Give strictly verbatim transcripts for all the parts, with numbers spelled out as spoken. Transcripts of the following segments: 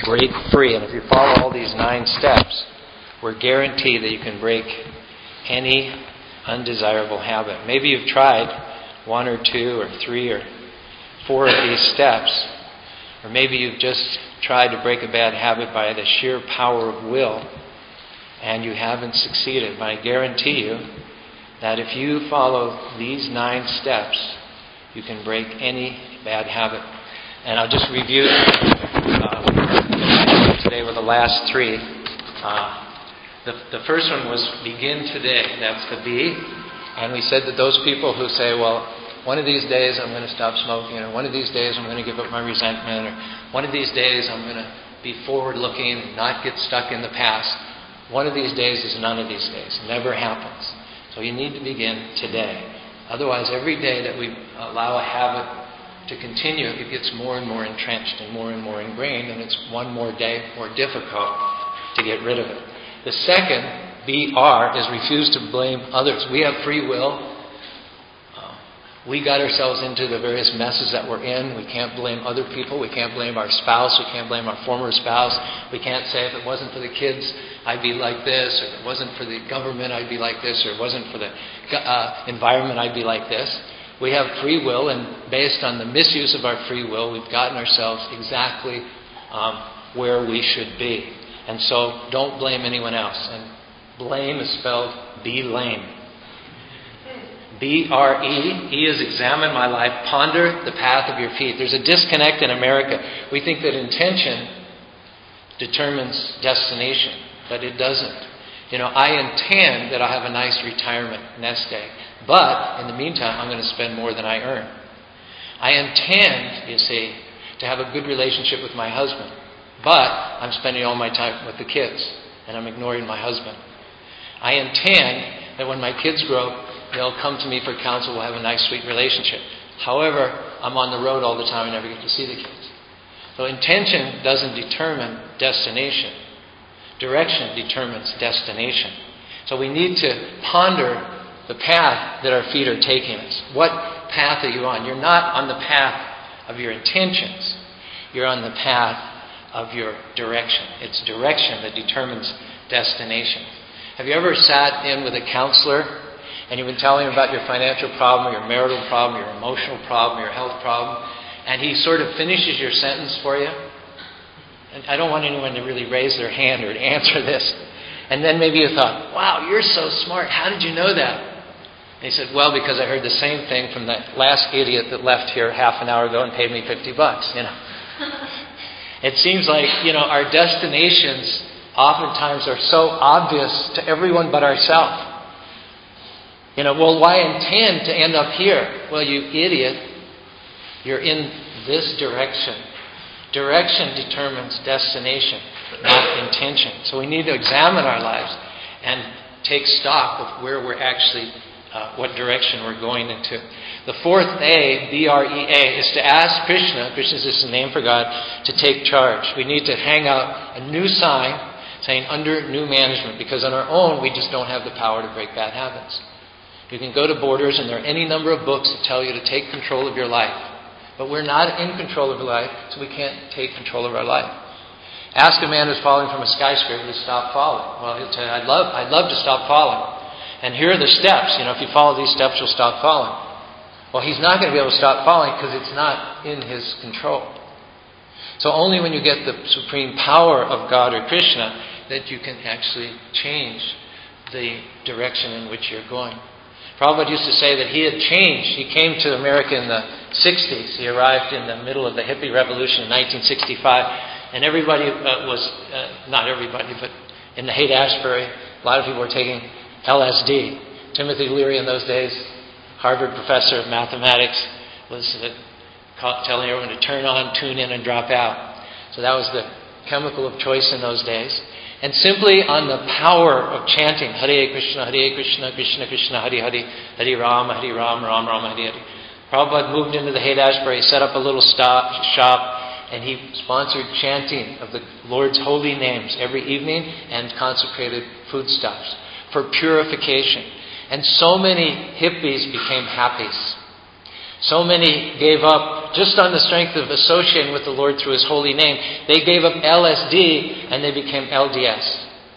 break free. And if you follow all these nine steps, we're guaranteed that you can break any undesirable habit. Maybe you've tried one or two or three or four of these steps, or maybe you've just tried to break a bad habit by the sheer power of will, and you haven't succeeded. But I guarantee you that if you follow these nine steps, you can break any bad habit. And I'll just review uh, today with the last three. Uh, the, the first one was begin today. That's the B. And we said that those people who say, well, one of these days I'm going to stop smoking, or one of these days I'm going to give up my resentment, or one of these days I'm going to be forward-looking and not get stuck in the past. One of these days is none of these days. It never happens. So you need to begin today. Otherwise, every day that we allow a habit to continue, it gets more and more entrenched and more and more ingrained, and it's one more day more difficult to get rid of it. The second, B R, is refuse to blame others. We have free will. We got ourselves into the various messes that we're in. We can't blame other people. We can't blame our spouse. We can't blame our former spouse. We can't say if it wasn't for the kids, I'd be like this, or if it wasn't for the government, I'd be like this, or if it wasn't for the uh, environment, I'd be like this. We have free will, and based on the misuse of our free will, we've gotten ourselves exactly um, where we should be. And so don't blame anyone else. And blame is spelled be-lame. B R E. E is examine my life. Ponder the path of your feet. There's a disconnect in America. We think that intention determines destination, but it doesn't. You know, I intend that I'll have a nice retirement nest egg, but in the meantime, I'm going to spend more than I earn. I intend, you see, to have a good relationship with my husband, but I'm spending all my time with the kids, and I'm ignoring my husband. I intend that when my kids grow up, they'll come to me for counsel. We'll have a nice, sweet relationship. However, I'm on the road all the time. I never get to see the kids. So intention doesn't determine destination. Direction determines destination. So we need to ponder the path that our feet are taking us. What path are you on? You're not on the path of your intentions. You're on the path of your direction. It's direction that determines destination. Have you ever sat in with a counselor and you've been telling him about your financial problem, your marital problem, your emotional problem, your health problem, and he sort of finishes your sentence for you? And I don't want anyone to really raise their hand or to answer this. And then maybe you thought, wow, you're so smart. How did you know that? And he said, well, because I heard the same thing from that last idiot that left here half an hour ago and paid me fifty bucks, you know. It seems like, you know, our destinations oftentimes are so obvious to everyone but ourselves. You know, well, why intend to end up here? Well, you idiot, you're in this direction. Direction determines destination, not intention. So we need to examine our lives and take stock of where we're actually, uh, what direction we're going into. The fourth A, B R E A, is to ask Krishna, Krishna is just a name for God, to take charge. We need to hang out a new sign saying under new management, because on our own we just don't have the power to break bad habits. You can go to Borders, and there are any number of books that tell you to take control of your life. But we're not in control of our life, so we can't take control of our life. Ask a man who's falling from a skyscraper to stop falling. Well, he'll tell you, I'd love, I'd love to stop falling. And here are the steps. You know, if you follow these steps, you'll stop falling. Well, he's not going to be able to stop falling because it's not in his control. So only when you get the supreme power of God or Krishna that you can actually change the direction in which you're going. Prabhupada used to say that he had changed. He came to America in the sixties. He arrived in the middle of the hippie revolution in nineteen sixty-five. And everybody uh, was, uh, not everybody, but in the Haight-Ashbury, a lot of people were taking L S D. Timothy Leary in those days, Harvard professor of mathematics, was uh, telling everyone to turn on, tune in, and drop out. So that was the chemical of choice in those days. And simply on the power of chanting Hare Krishna, Hare Krishna, Krishna Krishna, Hare Hare, Hare Rama, Hare Rama, Rama Rama, Hare Hare. Prabhupada moved into the Haight-Ashbury, set up a little stop, shop, and he sponsored chanting of the Lord's holy names every evening and consecrated foodstuffs for purification. And so many hippies became happies. So many gave up just on the strength of associating with the Lord through His holy name. They gave up L S D and they became L D S.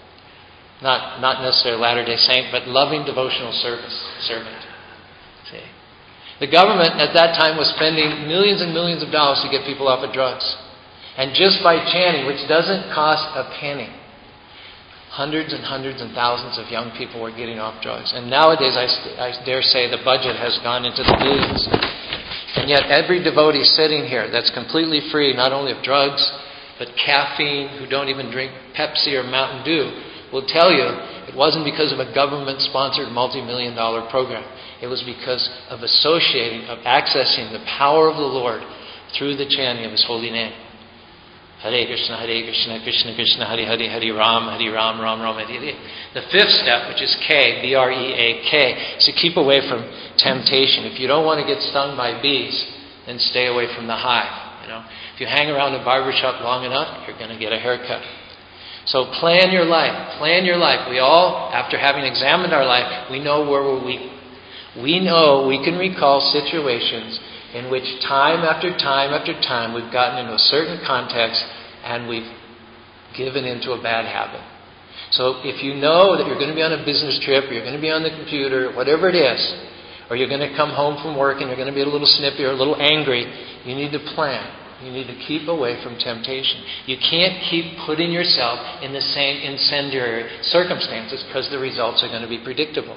Not, not necessarily Latter-day Saint, but loving devotional service servant. See? The government at that time was spending millions and millions of dollars to get people off of drugs. And just by chanting, which doesn't cost a penny, hundreds and hundreds and thousands of young people were getting off drugs. And nowadays, I, I dare say, the budget has gone into the billions. And yet every devotee sitting here that's completely free, not only of drugs, but caffeine, who don't even drink Pepsi or Mountain Dew, will tell you it wasn't because of a government-sponsored multi-million dollar program. It was because of associating, of accessing the power of the Lord through the chanting of His holy name. Hare Krishna, Hare Krishna, Krishna Krishna, Hare Hare, Hare Ram, Hare Ram, Ram Ram, Hare Hare. The fifth step, which is K, B R E A K, is to keep away from temptation. If you don't want to get stung by bees, then stay away from the hive. You know, if you hang around a barbershop long enough, you're going to get a haircut. So plan your life. Plan your life. We all, after having examined our life, we know where we're weak. We know we can recall situations in which time after time after time we've gotten into a certain context and we've given into a bad habit. So if you know that you're going to be on a business trip, or you're going to be on the computer, whatever it is, or you're going to come home from work and you're going to be a little snippy or a little angry, you need to plan. You need to keep away from temptation. You can't keep putting yourself in the same incendiary circumstances because the results are going to be predictable.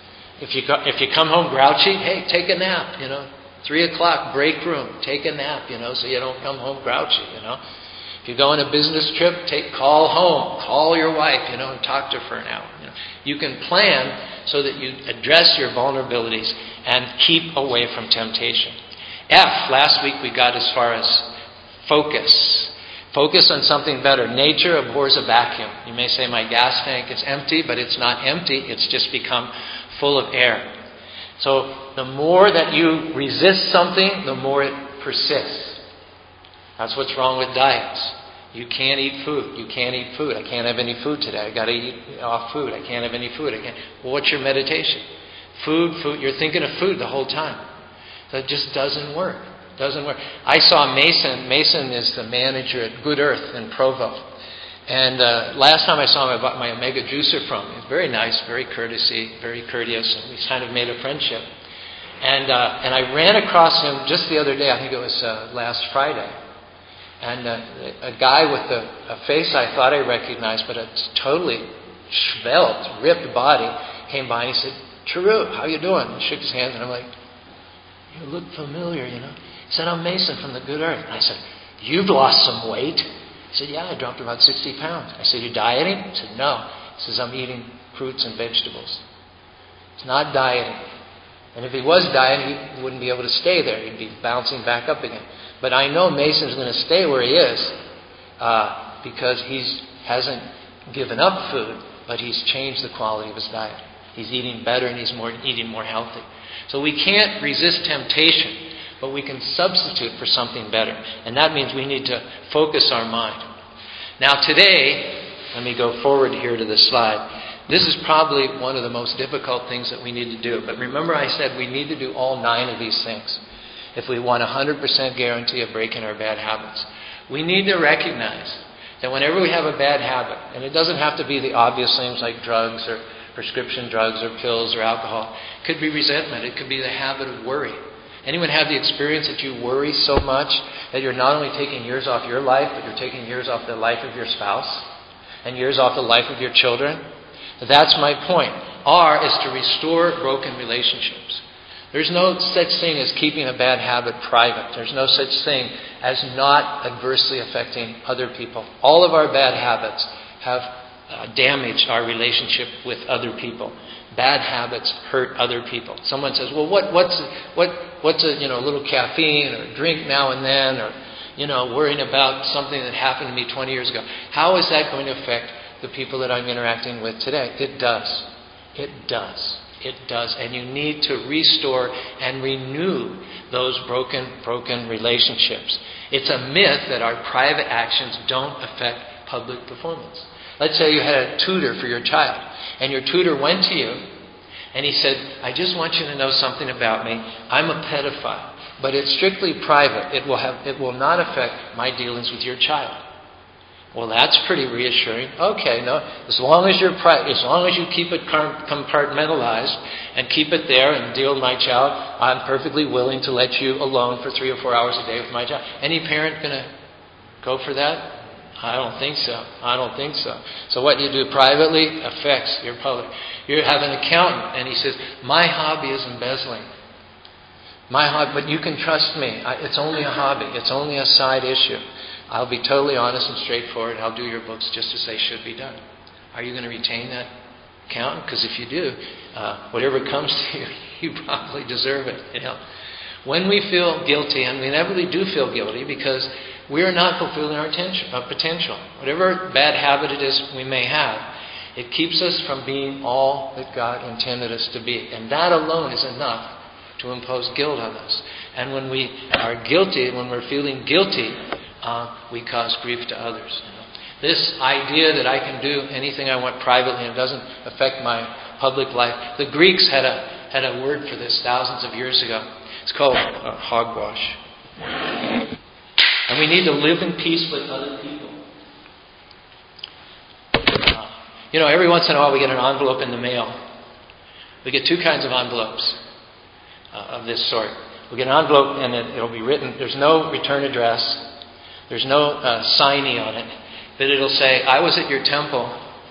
If you go, if you come home grouchy, hey, take a nap, you know. Three o'clock, break room, take a nap, you know, so you don't come home grouchy, you know. If you go on a business trip, take call home, call your wife, you know, and talk to her for an hour. You know. You can plan so that you address your vulnerabilities and keep away from temptation. F, last week we got as far as focus. Focus on something better. Nature abhors a vacuum. You may say my gas tank is empty, but it's not empty. It's just become full of air. So the more that you resist something, the more it persists. That's what's wrong with diets. You can't eat food. You can't eat food. I can't have any food today. I got to eat off food. I can't have any food. I can't. Well, what's your meditation? Food, food. You're thinking of food the whole time. That just doesn't work. Doesn't work. I saw Mason. Mason is the manager at Good Earth in Provo. And uh, last time I saw him, I bought my Omega juicer from him. He's very nice, very courtesy, very courteous, and we kind of made a friendship. And uh, and I ran across him just the other day. I think it was uh, last Friday. And uh, a guy with a, a face I thought I recognized, but a totally svelte, ripped body, came by and he said, "Charu, how you doing?" And shook his hand, and I'm like, "You look familiar, you know." He said, "I'm Mason from the Good Earth." And I said, "You've lost some weight." He said, "Yeah, I dropped about sixty pounds. I said, "You dieting?" He said, "No." He says, "I'm eating fruits and vegetables." It's not dieting. And if he was dieting, he wouldn't be able to stay there. He'd be bouncing back up again. But I know Mason's going to stay where he is uh, because he hasn't given up food, but he's changed the quality of his diet. He's eating better and he's more, eating more healthy. So we can't resist temptation, but we can substitute for something better. And that means we need to focus our mind. Now today, let me go forward here to the slide. This is probably one of the most difficult things that we need to do. But remember I said we need to do all nine of these things if we want a one hundred percent guarantee of breaking our bad habits. We need to recognize that whenever we have a bad habit, and it doesn't have to be the obvious things like drugs or prescription drugs or pills or alcohol. It could be resentment. It could be the habit of worry. Anyone have the experience that you worry so much that you're not only taking years off your life, but you're taking years off the life of your spouse and years off the life of your children? That's my point. R is to restore broken relationships. There's no such thing as keeping a bad habit private. There's no such thing as not adversely affecting other people. All of our bad habits have uh, damaged our relationship with other people. Bad habits hurt other people. Someone says, "Well, what, what's what, what's a you know a little caffeine or a drink now and then, or you know worrying about something that happened to me twenty years ago? How is that going to affect the people that I'm interacting with today?" It does. It does. It does. And you need to restore and renew those broken, broken relationships. It's a myth that our private actions don't affect public performance. Let's say you had a tutor for your child, and your tutor went to you, and he said, "I just want you to know something about me. I'm a pedophile. but it's strictly private. It will have, it will not affect my dealings with your child. Well, that's pretty reassuring. Okay, no, as long as you're pri- as long as you keep it compartmentalized and keep it there and deal with my child, I'm perfectly willing to let you alone for three or four hours a day with my child. Any parent going to go for that? I don't think so. I don't think so. So what you do privately affects your public. You have an accountant, and he says, "My hobby is embezzling. My hobby, but you can trust me. I, it's only a hobby. It's only a side issue. I'll be totally honest and straightforward. I'll do your books just as they should be done." Are you going to retain that accountant? Because if you do, uh, whatever comes to you, you probably deserve it. You know, when we feel guilty, and we inevitably do feel guilty because we are not fulfilling our uh, potential. Whatever bad habit it is we may have, it keeps us from being all that God intended us to be. And that alone is enough to impose guilt on us. And when we are guilty, when we're feeling guilty, uh, we cause grief to others. You know? This idea that I can do anything I want privately and it doesn't affect my public life. The Greeks had a had a word for this thousands of years ago. It's called uh, hogwash. And we need to live in peace with other people. Uh, you know, every once in a while we get an envelope in the mail. We get two kinds of envelopes uh, of this sort. We get an envelope and it, it'll be written, there's no return address, there's no uh, signee on it, but it'll say, "I was at your temple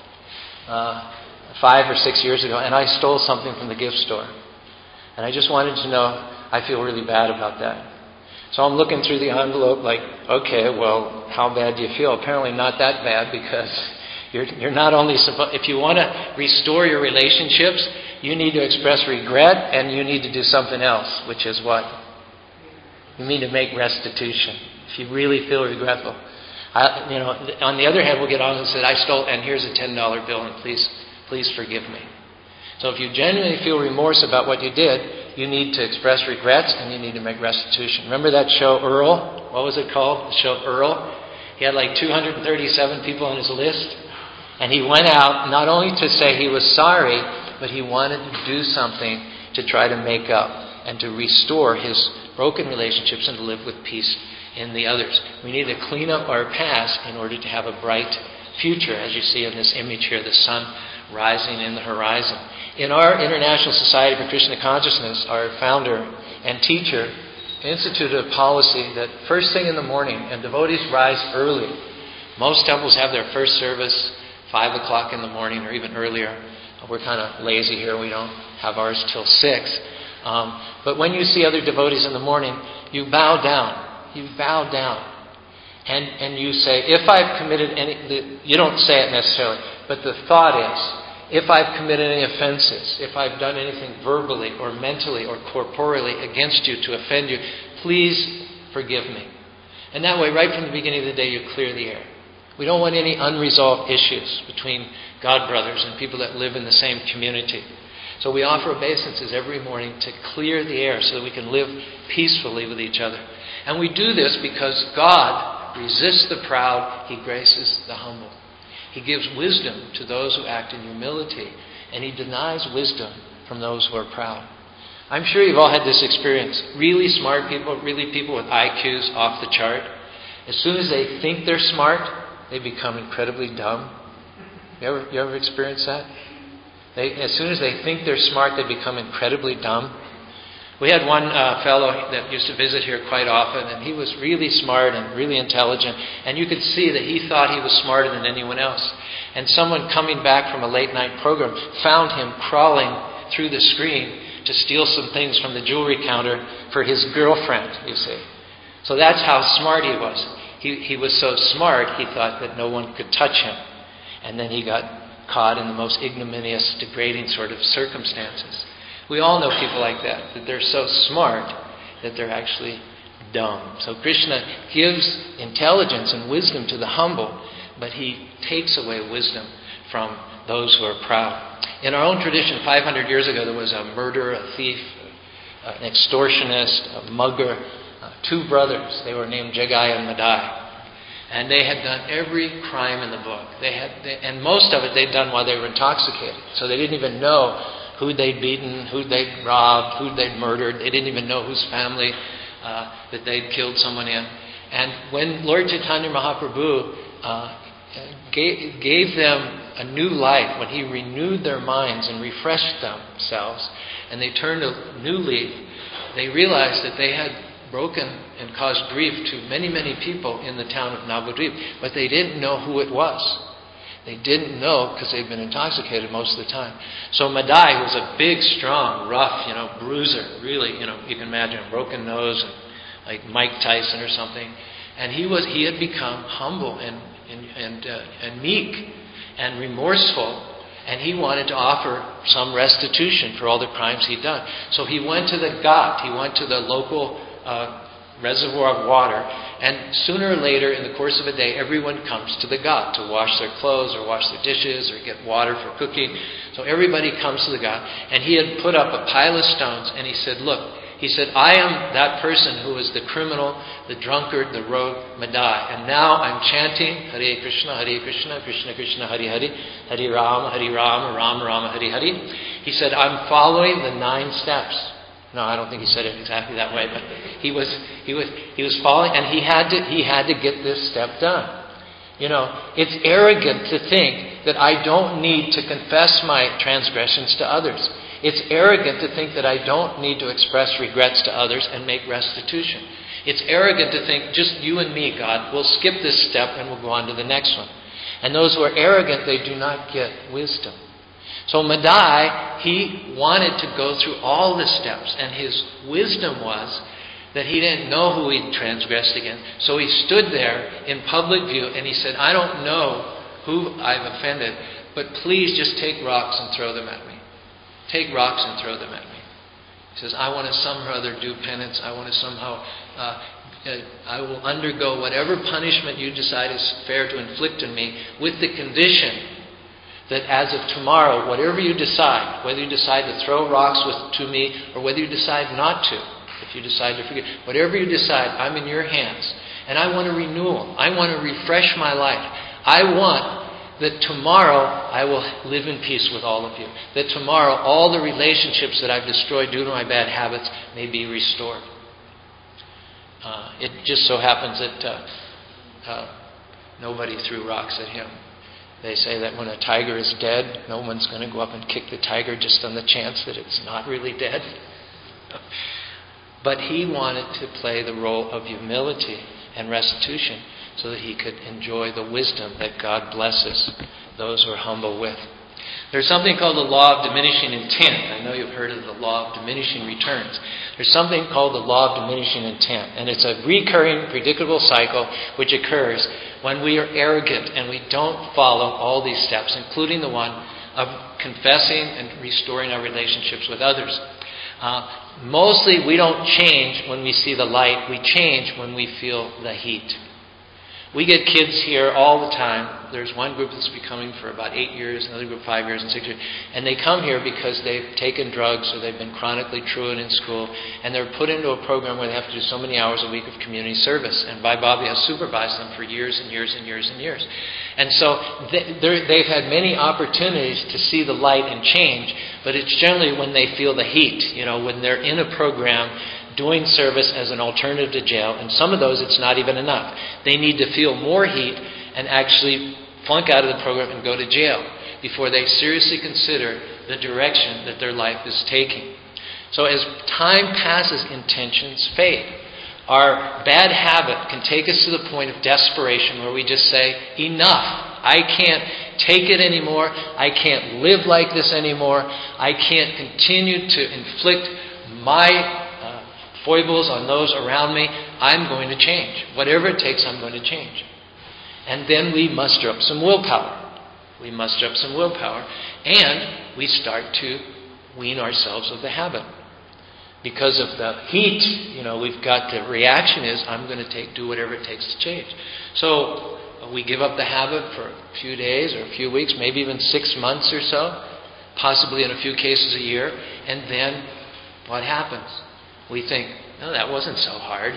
uh, five or six years ago and I stole something from the gift store. And I just wanted to know, I feel really bad about that." So I'm looking through the envelope like, okay, well, how bad do you feel? Apparently not that bad, because you're you're not only supposed, if you want to restore your relationships, you need to express regret and you need to do something else, which is what? You need to make restitution. If you really feel regretful. I, you know, on the other hand, we'll get on and say, "I stole, and here's a ten dollar bill, and please, please forgive me." So if you genuinely feel remorse about what you did, you need to express regrets and you need to make restitution. Remember that show Earl? What was it called? The show Earl? He had like two hundred thirty-seven people on his list. And he went out not only to say he was sorry, but he wanted to do something to try to make up and to restore his broken relationships and to live with peace in the others. We need to clean up our past in order to have a bright future, as you see in this image here, the sun rising in the horizon. In our International Society for Krishna Consciousness, our founder and teacher instituted a policy that first thing in the morning, and devotees rise early. Most temples have their first service five o'clock in the morning or even earlier. We're kind of lazy here. We don't have ours till six. Um, but when you see other devotees in the morning, you bow down. You bow down. And and you say, if I've committed any... You don't say it necessarily, but the thought is, if I've committed any offenses, if I've done anything verbally or mentally or corporeally against you to offend you, please forgive me. And that way, right from the beginning of the day, you clear the air. We don't want any unresolved issues between God brothers and people that live in the same community. So we offer obeisances every morning to clear the air so that we can live peacefully with each other. And we do this because God resists the proud, He graces the humble. He gives wisdom to those who act in humility, and He denies wisdom from those who are proud. I'm sure you've all had this experience. Really smart people, really people with I Qs off the chart, as soon as they think they're smart, they become incredibly dumb. You ever, you ever experienced that? They, as soon as they think they're smart, they become incredibly dumb. We had one uh, fellow that used to visit here quite often, and he was really smart and really intelligent, and you could see that he thought he was smarter than anyone else. And someone coming back from a late night program found him crawling through the screen to steal some things from the jewelry counter for his girlfriend, you see. So that's how smart he was. He, he was so smart, he thought that no one could touch him. And then he got caught in the most ignominious, degrading sort of circumstances. We all know people like that, that they're so smart that they're actually dumb. So Krishna gives intelligence and wisdom to the humble, but He takes away wisdom from those who are proud. In our own tradition, five hundred years ago, there was a murderer, a thief, an extortionist, a mugger, uh, two brothers. They were named Jagai and Madai. And they had done every crime in the book. They had, they, and most of it they'd done while they were intoxicated. So they didn't even know who they'd beaten, who they'd robbed, who they'd murdered. They didn't even know whose family uh, that they'd killed someone in. And when Lord Chaitanya Mahaprabhu uh, gave, gave them a new life, when he renewed their minds and refreshed themselves, and they turned a new leaf, they realized that they had broken and caused grief to many, many people in the town of Navadvip, but they didn't know who it was. They didn't know because they'd been intoxicated most of the time. So Madai was a big, strong, rough, you know, bruiser. Really, you know, you can imagine a broken nose, and like Mike Tyson or something. And he was he had become humble and and and, uh, and meek and remorseful. And he wanted to offer some restitution for all the crimes he'd done. So he went to the ghat. He went to the local uh, reservoir of water. And sooner or later, in the course of a day, everyone comes to the ghat to wash their clothes or wash their dishes or get water for cooking. So everybody comes to the ghat. And he had put up a pile of stones. And he said, look, he said, I am that person who was the criminal, the drunkard, the rogue, Madai. And now I'm chanting Hare Krishna, Hare Krishna, Krishna Krishna, Hare Hare, Hare Rama, Hare Rama, Rama Rama, Hare Hare. He said, I'm following the nine steps. No, I don't think he said it exactly that way, but he was he was he was following, and he had to he had to get this step done. You know, it's arrogant to think that I don't need to confess my transgressions to others. It's arrogant to think that I don't need to express regrets to others and make restitution. It's arrogant to think, just you and me, God, we'll skip this step and we'll go on to the next one. And those who are arrogant, they do not get wisdom. So Madai, he wanted to go through all the steps, and his wisdom was that he didn't know who he'd transgressed against. So he stood there in public view and he said, I don't know who I've offended, but please just take rocks and throw them at me. Take rocks and throw them at me. He says, I want to somehow or other do penance. I want to somehow, uh, I will undergo whatever punishment you decide is fair to inflict on me, with the condition that as of tomorrow, whatever you decide, whether you decide to throw rocks with, to me or whether you decide not to, if you decide to forgive, whatever you decide, I'm in your hands. And I want a renewal. I want to refresh my life. I want that tomorrow I will live in peace with all of you. That tomorrow all the relationships that I've destroyed due to my bad habits may be restored. Uh, it just so happens that uh, uh, nobody threw rocks at him. They say that when a tiger is dead, no one's going to go up and kick the tiger just on the chance that it's not really dead. But he wanted to play the role of humility and restitution, so that he could enjoy the wisdom that God blesses those who are humble with. There's something called the law of diminishing intent. I know you've heard of the law of diminishing returns. There's something called the law of diminishing intent. And it's a recurring, predictable cycle which occurs when we are arrogant and we don't follow all these steps, including the one of confessing and restoring our relationships with others. Uh, mostly we don't change when we see the light. We change when we feel the heat. We get kids here all the time. There's one group that's been coming for about eight years, another group five years and six years. And they come here because they've taken drugs or they've been chronically truant in school. And they're put into a program where they have to do so many hours a week of community service. And Bhai Bobby has supervised them for years and years and years and years. And so they, they've had many opportunities to see the light and change. But it's generally when they feel the heat, you know, when they're in a program doing service as an alternative to jail. And some of those, it's not even enough. They need to feel more heat and actually flunk out of the program and go to jail before they seriously consider the direction that their life is taking. So as time passes, intentions fade. Our bad habit can take us to the point of desperation where we just say, enough. I can't take it anymore. I can't live like this anymore. I can't continue to inflict my foibles on those around me. I'm going to change. Whatever it takes, I'm going to change. And then we muster up some willpower. We muster up some willpower. And we start to wean ourselves of the habit. Because of the heat, you know, we've got the reaction is, I'm going to take do whatever it takes to change. So we give up the habit for a few days or a few weeks, maybe even six months or so. Possibly in a few cases a year. And then what happens? We think, no, that wasn't so hard.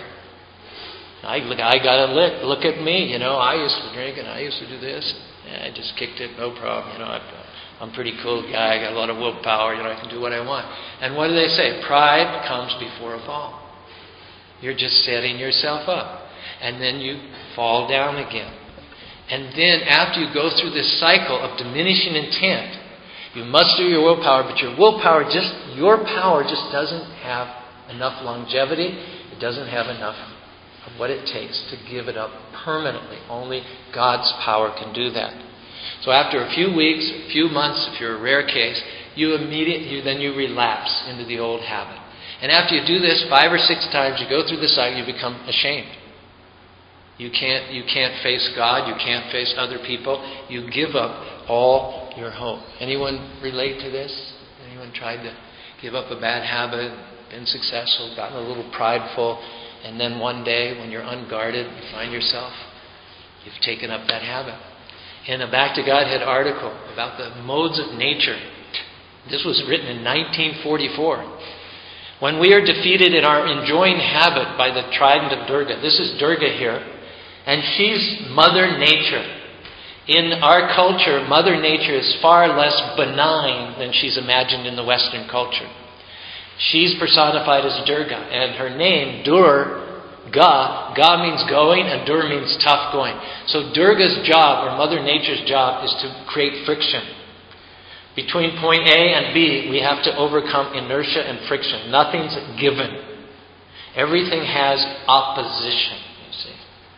I look, I got a lick. Look at me. You know, I used to drink and I used to do this. Yeah, I just kicked it, no problem. You know, I've, I'm a pretty cool guy. I got a lot of willpower. You know, I can do what I want. And what do they say? Pride comes before a fall. You're just setting yourself up. And then you fall down again. And then after you go through this cycle of diminishing intent, you muster your willpower, but your willpower just, your power just doesn't have enough longevity. It doesn't have enough of what it takes to give it up permanently. Only God's power can do that. So after a few weeks, a few months, if you're a rare case, you immediately, you, then you relapse into the old habit. And after you do this five or six times, you go through the cycle, you become ashamed. You can't, you can't face God. You can't face other people. You give up all your hope. Anyone relate to this? Anyone tried to give up a bad habit, been successful, gotten a little prideful, and then one day when you're unguarded, you find yourself, you've taken up that habit. In a Back to Godhead article about the modes of nature, this was written in nineteen forty-four. When we are defeated in our enjoying habit by the trident of Durga, this is Durga here, and she's Mother Nature. In our culture, Mother Nature is far less benign than she's imagined in the Western culture. She's personified as Durga, and her name, Dur, Ga, Ga means going, and Dur means tough going. So Durga's job, or Mother Nature's job, is to create friction. Between point A and B, we have to overcome inertia and friction. Nothing's given. Everything has opposition, you see.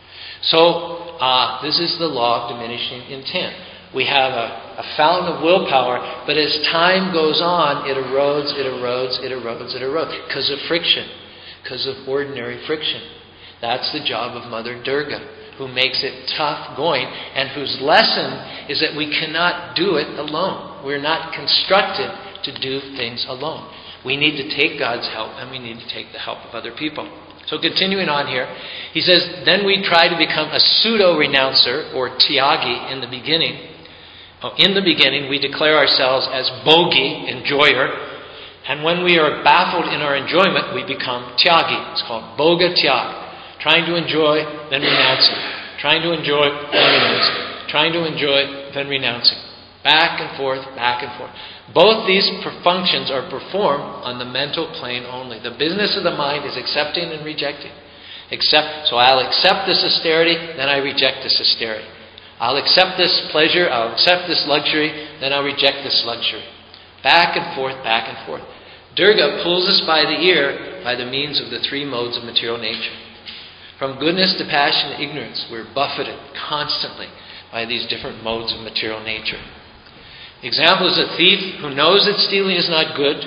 So, uh, this is the law of diminishing intent. We have a, a fountain of willpower, but as time goes on, it erodes, it erodes, it erodes, it erodes. Because of friction. Because of ordinary friction. That's the job of Mother Durga, who makes it tough going, and whose lesson is that we cannot do it alone. We're not constructed to do things alone. We need to take God's help, and we need to take the help of other people. So continuing on here, he says, then we try to become a pseudo-renouncer, or tyagi, in the beginning. Oh, in the beginning, we declare ourselves as bogi, enjoyer, and when we are baffled in our enjoyment, we become tyagi. It's called boga tyag. Trying to enjoy, then renouncing. Trying to enjoy, then renouncing. Trying to enjoy, then renouncing. Back and forth, back and forth. Both these functions are performed on the mental plane only. The business of the mind is accepting and rejecting. Accept, so I'll accept this austerity, then I reject this austerity. I'll accept this pleasure, I'll accept this luxury, then I'll reject this luxury. Back and forth, back and forth. Durga pulls us by the ear by the means of the three modes of material nature. From goodness to passion to ignorance, we're buffeted constantly by these different modes of material nature. The example is a thief who knows that stealing is not good,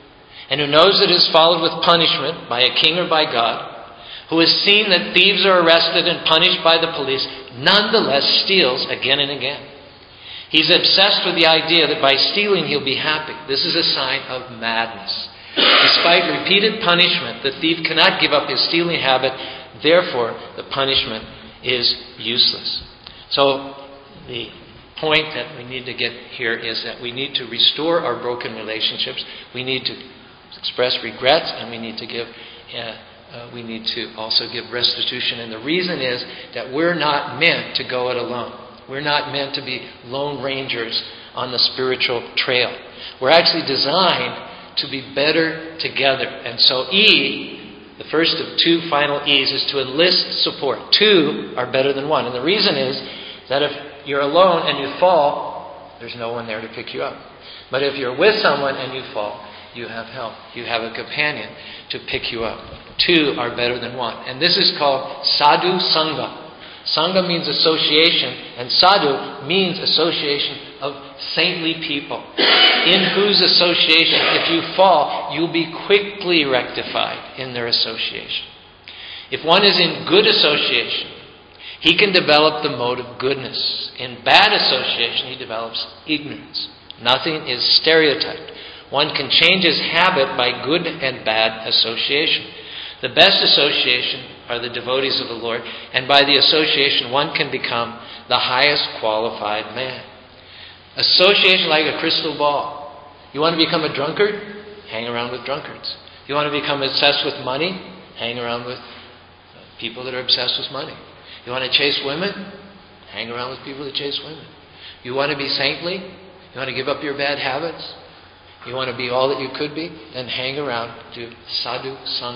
and who knows that it is followed with punishment by a king or by God, who has seen that thieves are arrested and punished by the police, nonetheless steals again and again. He's obsessed with the idea that by stealing he'll be happy. This is a sign of madness. Despite repeated punishment, the thief cannot give up his stealing habit. Therefore, the punishment is useless. So, the point that we need to get here is that we need to restore our broken relationships. We need to express regrets, and we need to give. Uh, uh, we need to also give restitution. And the reason is that we're not meant to go it alone. We're not meant to be lone rangers on the spiritual trail. We're actually designed to be better together. And so E, the first of two final E's, is to enlist support. Two are better than one. And the reason is that if you're alone and you fall, there's no one there to pick you up. But if you're with someone and you fall, you have help. You have a companion to pick you up. Two are better than one. And this is called sadhu sangha. Sangha means association, and sadhu means association of saintly people, in whose association, if you fall, you'll be quickly rectified in their association. If one is in good association, he can develop the mode of goodness. In bad association, he develops ignorance. Nothing is stereotyped. One can change his habit by good and bad association. The best association are the devotees of the Lord, and by the association one can become the highest qualified man. Association like a crystal ball. You want to become a drunkard? Hang around with drunkards. You want to become obsessed with money? Hang around with people that are obsessed with money. You want to chase women? Hang around with people that chase women. You want to be saintly? You want to give up your bad habits? You want to be all that you could be? Then hang around, do sadhu sangha.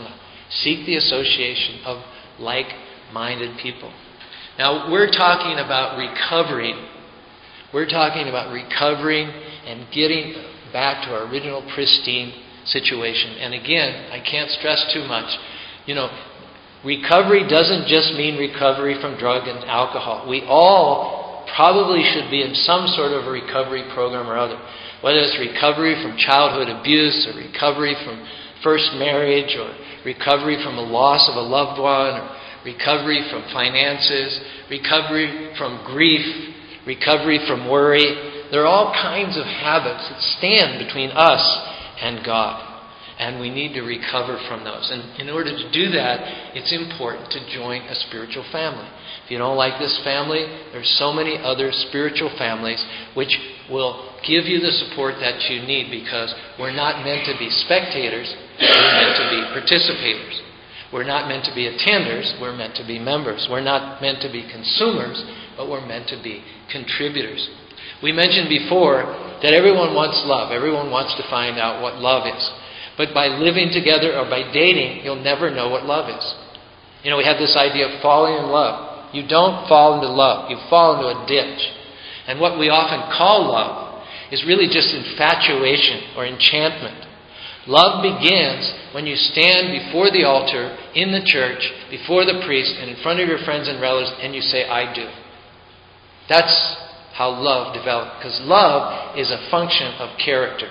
Seek the association of like-minded people. Now, we're talking about recovering. We're talking about recovering and getting back to our original pristine situation. And again, I can't stress too much. You know, recovery doesn't just mean recovery from drug and alcohol. We all probably should be in some sort of a recovery program or other. Whether it's recovery from childhood abuse or recovery from first marriage or recovery from the loss of a loved one or recovery from finances, recovery from grief, recovery from worry. There are all kinds of habits that stand between us and God. And we need to recover from those. And in order to do that, it's important to join a spiritual family. If you don't like this family, there's so many other spiritual families which will give you the support that you need, because we're not meant to be spectators, we're meant to be participators. We're not meant to be attenders, we're meant to be members. We're not meant to be consumers, but we're meant to be contributors. We mentioned before that everyone wants love. Everyone wants to find out what love is. But by living together or by dating, you'll never know what love is. You know, we have this idea of falling in love. You don't fall into love. You fall into a ditch. And what we often call love is really just infatuation or enchantment. Love begins when you stand before the altar, in the church, before the priest, and in front of your friends and relatives, and you say, I do. That's how love develops. Because love is a function of character.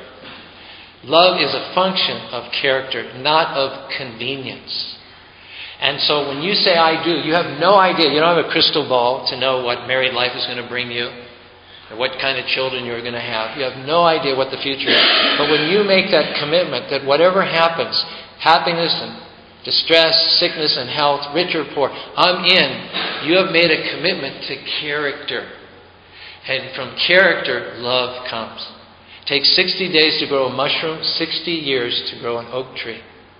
Love is a function of character, not of convenience. And so when you say I do, you have no idea. You don't have a crystal ball to know what married life is going to bring you or what kind of children you're going to have. You have no idea what the future is. But when you make that commitment that whatever happens, happiness and distress, sickness and health, rich or poor, I'm in. You have made a commitment to character. And from character, love comes. It takes sixty days to grow a mushroom, sixty years to grow an oak tree.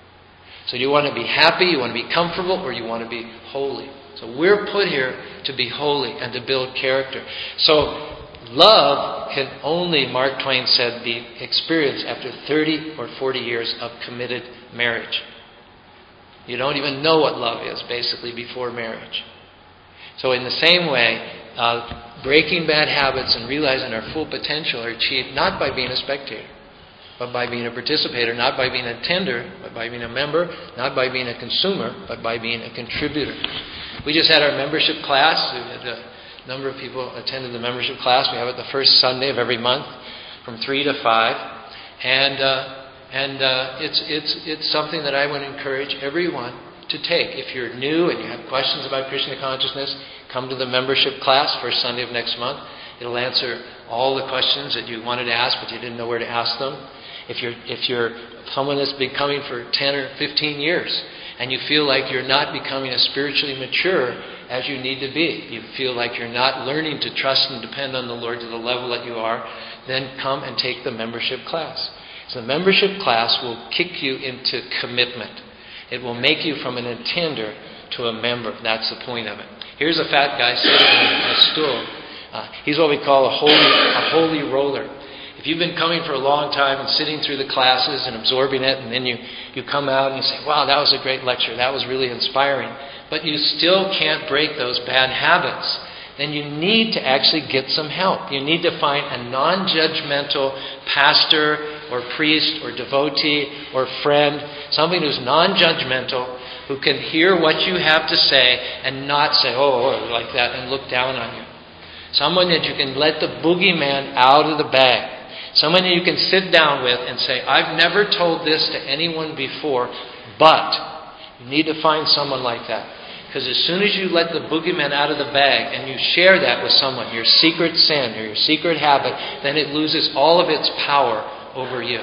So you want to be happy, you want to be comfortable, or you want to be holy. So we're put here to be holy and to build character. So love can only, Mark Twain said, be experienced after thirty or forty years of committed marriage. You don't even know what love is, basically, before marriage. So in the same way, uh, breaking bad habits and realizing our full potential are achieved not by being a spectator, but by being a participator, not by being a tender, but by being a member, not by being a consumer, but by being a contributor. We just had our membership class. We had a number of people attended the membership class. We have it the first Sunday of every month from three to five. And uh, and uh, it's, it's, it's something that I would encourage everyone to take. If you're new and you have questions about Krishna consciousness, come to the membership class first Sunday of next month. It'll answer all the questions that you wanted to ask, but you didn't know where to ask them. If you're if you're someone that's been coming for ten or fifteen years and you feel like you're not becoming as spiritually mature as you need to be, you feel like you're not learning to trust and depend on the Lord to the level that you are, then come and take the membership class. So the membership class will kick you into commitment. It will make you from an attender to a member. That's the point of it. Here's a fat guy sitting on a stool. Uh, he's what we call a holy, a holy roller. If you've been coming for a long time and sitting through the classes and absorbing it, and then you, you come out and you say, wow, that was a great lecture. That was really inspiring. But you still can't break those bad habits. Then you need to actually get some help. You need to find a non-judgmental pastor or priest or devotee or friend, somebody who's non-judgmental, who can hear what you have to say and not say, oh, oh, like that, and look down on you. Someone that you can let the boogeyman out of the bag. Someone that you can sit down with and say, I've never told this to anyone before, but you need to find someone like that. Because as soon as you let the boogeyman out of the bag and you share that with someone, your secret sin or your secret habit, then it loses all of its power over you.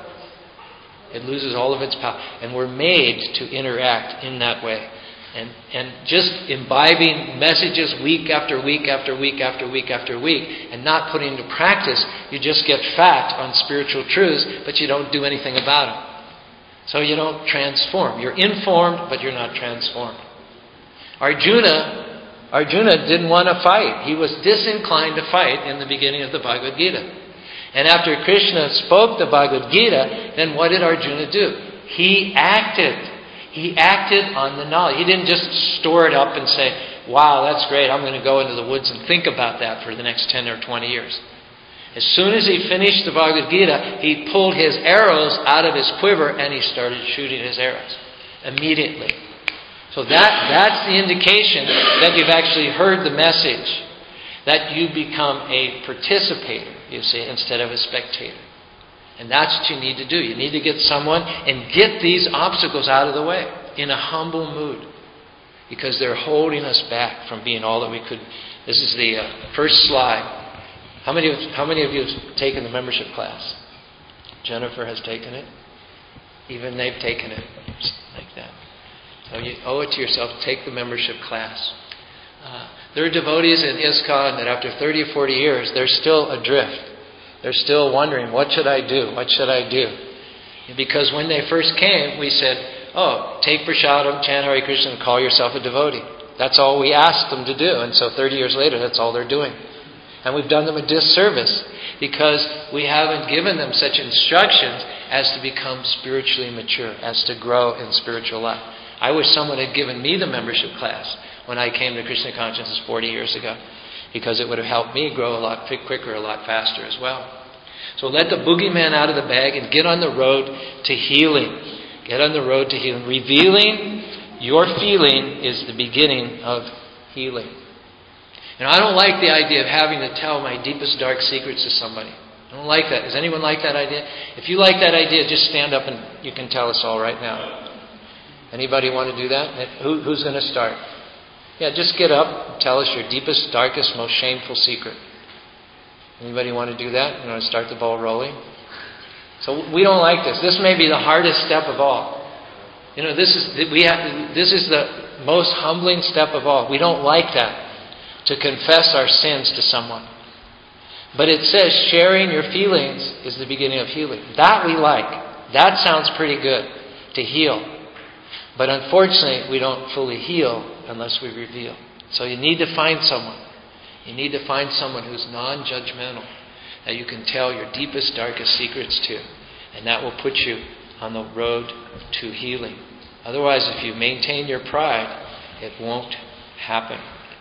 It loses all of its power. And we're made to interact in that way. And and just imbibing messages week after week after week after week after week and not putting into practice, you just get fat on spiritual truths, but you don't do anything about them. So you don't transform. You're informed, but you're not transformed. Arjuna, Arjuna didn't want to fight. He was disinclined to fight in the beginning of the Bhagavad Gita. And after Krishna spoke the Bhagavad Gita, then what did Arjuna do? He acted. He acted on the knowledge. He didn't just store it up and say, wow, that's great, I'm going to go into the woods and think about that for the next ten or twenty years. As soon as he finished the Bhagavad Gita, he pulled his arrows out of his quiver and he started shooting his arrows immediately. So that that's the indication that you've actually heard the message, that you become a participator, you see, instead of a spectator. And that's what you need to do. You need to get someone and get these obstacles out of the way in a humble mood, because they're holding us back from being all that we could. This is the uh, first slide. How many of, how many of you have taken the membership class? Jennifer has taken it. Even they've taken it. Like that. So you owe it to yourself to take the membership class. Uh, there are devotees in ISKCON that after thirty or forty years, they're still adrift. They're still wondering, what should I do? What should I do? And because when they first came, we said, oh, take prasadam, chant Hare Krishna, and call yourself a devotee. That's all we asked them to do. And so thirty years later, that's all they're doing. And we've done them a disservice because we haven't given them such instructions as to become spiritually mature, as to grow in spiritual life. I wish someone had given me the membership class when I came to Krishna Consciousness forty years ago, because it would have helped me grow a lot quicker, a lot faster as well. So let the boogeyman out of the bag and get on the road to healing. Get on the road to healing. Revealing your feeling is the beginning of healing. And I don't like the idea of having to tell my deepest dark secrets to somebody. I don't like that. Does anyone like that idea? If you like that idea, just stand up and you can tell us all right now. Anybody want to do that? Who, who's going to start? Yeah, just get up and tell us your deepest, darkest, most shameful secret. Anybody want to do that? You want to start the ball rolling? So we don't like this. This may be the hardest step of all. You know, this is we have. This is the most humbling step of all. We don't like that, to confess our sins to someone. But it says sharing your feelings is the beginning of healing. That we like. That sounds pretty good, to heal. But unfortunately, we don't fully heal unless we reveal. So you need to find someone. You need to find someone who's non-judgmental, that you can tell your deepest, darkest secrets to. And that will put you on the road to healing. Otherwise, if you maintain your pride, it won't happen.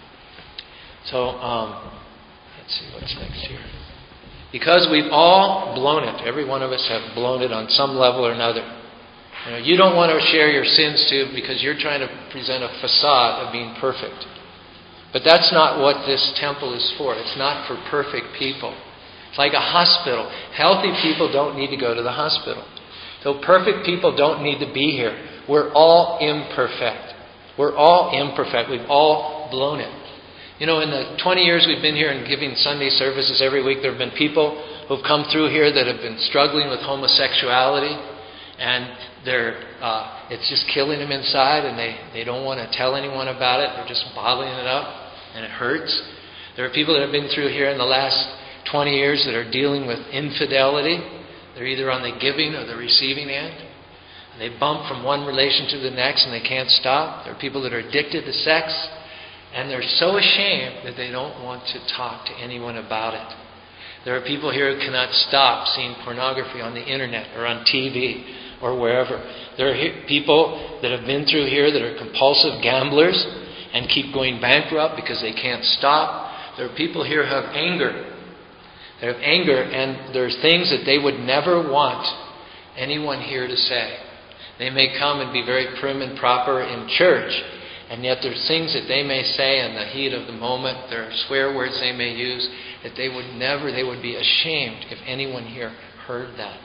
So, um, let's see what's next here. Because we've all blown it. Every one of us have blown it on some level or another. You know, you don't want to share your sins to because you're trying to present a facade of being perfect. But that's not what this temple is for. It's not for perfect people. It's like a hospital. Healthy people don't need to go to the hospital. So perfect people don't need to be here. We're all imperfect. We're all imperfect. We've all blown it. You know, in the twenty years we've been here and giving Sunday services every week, there have been people who've come through here that have been struggling with homosexuality. And they're, uh, it's just killing them inside, and they, they don't want to tell anyone about it. They're just bottling it up, and it hurts. There are people that have been through here in the last twenty years that are dealing with infidelity. They're either on the giving or the receiving end. And they bump from one relation to the next, and they can't stop. There are people that are addicted to sex, and they're so ashamed that they don't want to talk to anyone about it. There are people here who cannot stop seeing pornography on the internet or on T V or wherever. There are people that have been through here that are compulsive gamblers and keep going bankrupt because they can't stop. There are people here who have anger. They have anger, and there's things that they would never want anyone here to say. They may come and be very prim and proper in church, and yet there's things that they may say in the heat of the moment. There are swear words they may use that they would never, they would be ashamed if anyone here heard that.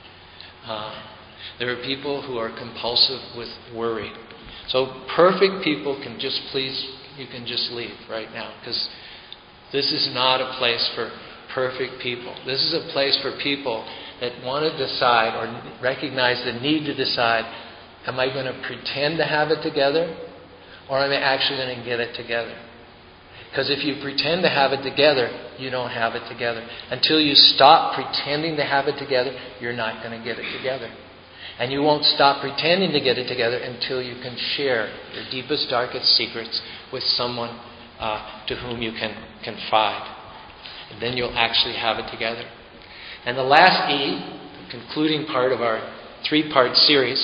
Uh, there are people who are compulsive with worry. So perfect people can just please, you can just leave right now, because this is not a place for perfect people. This is a place for people that want to decide or recognize the need to decide, am I going to pretend to have it together, or am I actually going to get it together? Because if you pretend to have it together, you don't have it together. Until you stop pretending to have it together, you're not going to get it together. And you won't stop pretending to get it together until you can share your deepest, darkest secrets with someone uh, to whom you can confide. And then you'll actually have it together. And the last E, the concluding part of our three-part series,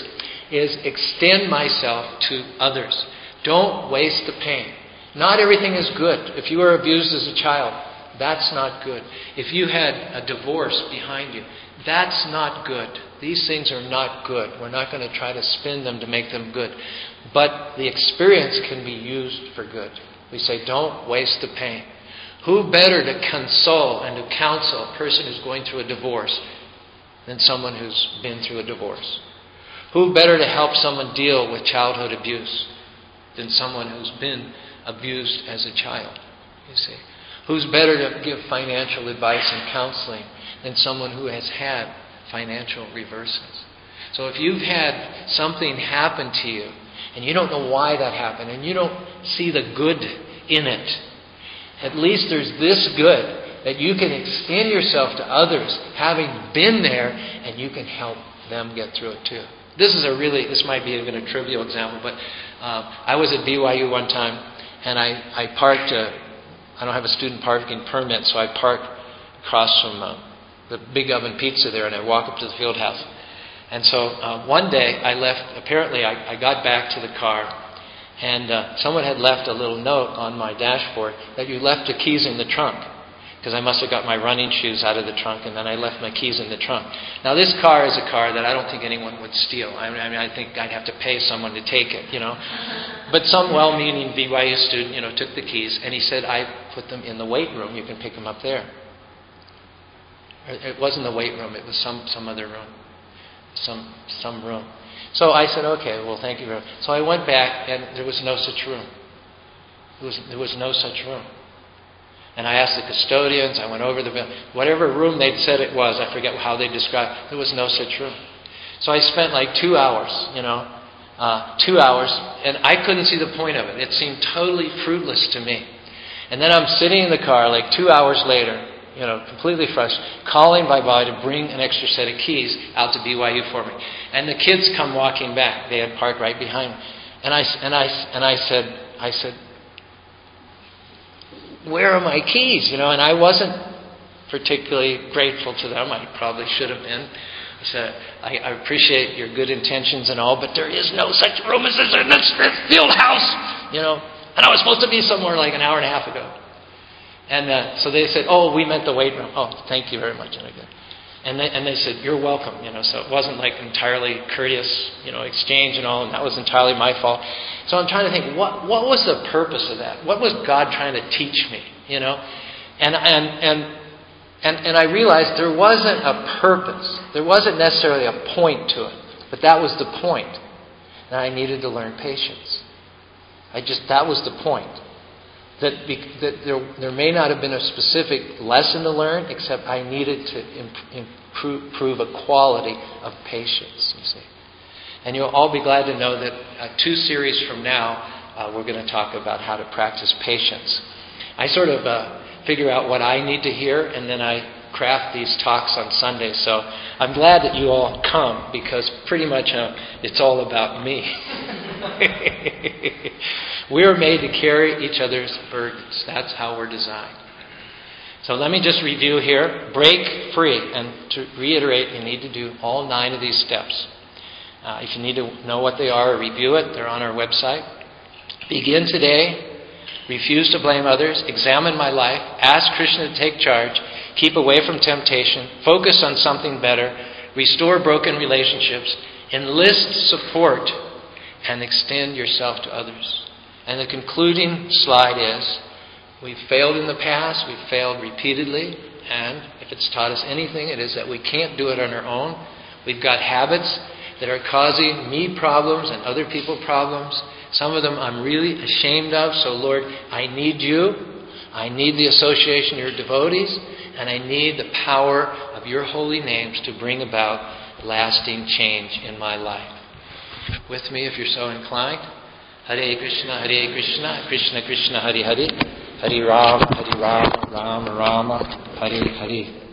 is extend myself to others. Don't waste the pain. Not everything is good. If you were abused as a child, that's not good. If you had a divorce behind you, that's not good. These things are not good. We're not going to try to spin them to make them good. But the experience can be used for good. We say, don't waste the pain. Who better to console and to counsel a person who's going through a divorce than someone who's been through a divorce? Who better to help someone deal with childhood abuse than someone who's been abused as a child? You see, who's better to give financial advice and counseling than someone who has had financial reverses? So if you've had something happen to you and you don't know why that happened and you don't see the good in it, at least there's this good that you can extend yourself to others having been there, and you can help them get through it too. This is a really, this might be even a trivial example, but uh, I was at B Y U one time, and I, I parked, uh, I don't have a student parking permit, so I parked across from uh, the Big Oven Pizza there, and I walk up to the field house. And so uh, one day I left, apparently I, I got back to the car, and uh, someone had left a little note on my dashboard that you left the keys in the trunk. Because I must have got my running shoes out of the trunk, and then I left my keys in the trunk. Now this car is a car that I don't think anyone would steal. I mean, I think I'd have to pay someone to take it, you know. But some well-meaning B Y U student, you know, took the keys, and he said, I put them in the weight room. You can pick them up there. It wasn't the weight room. It was some, some other room. Some some room. So I said, okay, well, thank you very much. So I went back, and there was no such room. There was, there was no such room. And I asked the custodians, I went over the bill, whatever room they'd said it was, I forget how they described it, there was no such room. So I spent like two hours, you know, uh, two hours, and I couldn't see the point of it. It seemed totally fruitless to me. And then I'm sitting in the car like two hours later, you know, completely frustrated, calling my boy to bring an extra set of keys out to B Y U for me. And the kids come walking back. They had parked right behind me. And I, and I, and I said, I said, where are my keys? You know, and I wasn't particularly grateful to them. I probably should have been. I said, I, I appreciate your good intentions and all, but there is no such room as this in this field house. You know, and I was supposed to be somewhere like an hour and a half ago. And uh, so they said, oh, we meant the weight room. Oh, thank you very much. And I go, And they, and they said, you're welcome. You know, so it wasn't like entirely courteous, you know, exchange and all, and that was entirely my fault. So I'm trying to think, what what was the purpose of that? What was God trying to teach me? You know, and and and and and I realized there wasn't a purpose. There wasn't necessarily a point to it, but that was the point. And I needed to learn patience. I just that was the point. That, be, that there, there may not have been a specific lesson to learn, except I needed to improve, improve a quality of patience, you see. And you'll all be glad to know that uh, two series from now, uh, we're going to talk about how to practice patience. I sort of uh, figure out what I need to hear, and then I craft these talks on Sunday. So I'm glad that you all come, because pretty much uh, it's all about me. We're made to carry each other's burdens. That's how we're designed. So let me just review here. Break free. And to reiterate, you need to do all nine of these steps. Uh, if you need to know what they are or review it, they're on our website. Begin today. Refuse to blame others. Examine my life. Ask Krishna to take charge. Keep away from temptation. Focus on something better. Restore broken relationships. Enlist support. And extend yourself to others. And the concluding slide is, we've failed in the past, we've failed repeatedly, and if it's taught us anything, it is that we can't do it on our own. We've got habits that are causing me problems and other people problems. Some of them I'm really ashamed of, so Lord, I need you. I need the association of your devotees, and I need the power of your holy names to bring about lasting change in my life. With me, if you're so inclined. Hare Krishna, Hare Krishna, Krishna Krishna, Hare Hare, Hare Rama, Hare Rama, Rama Rama, Hare Hare.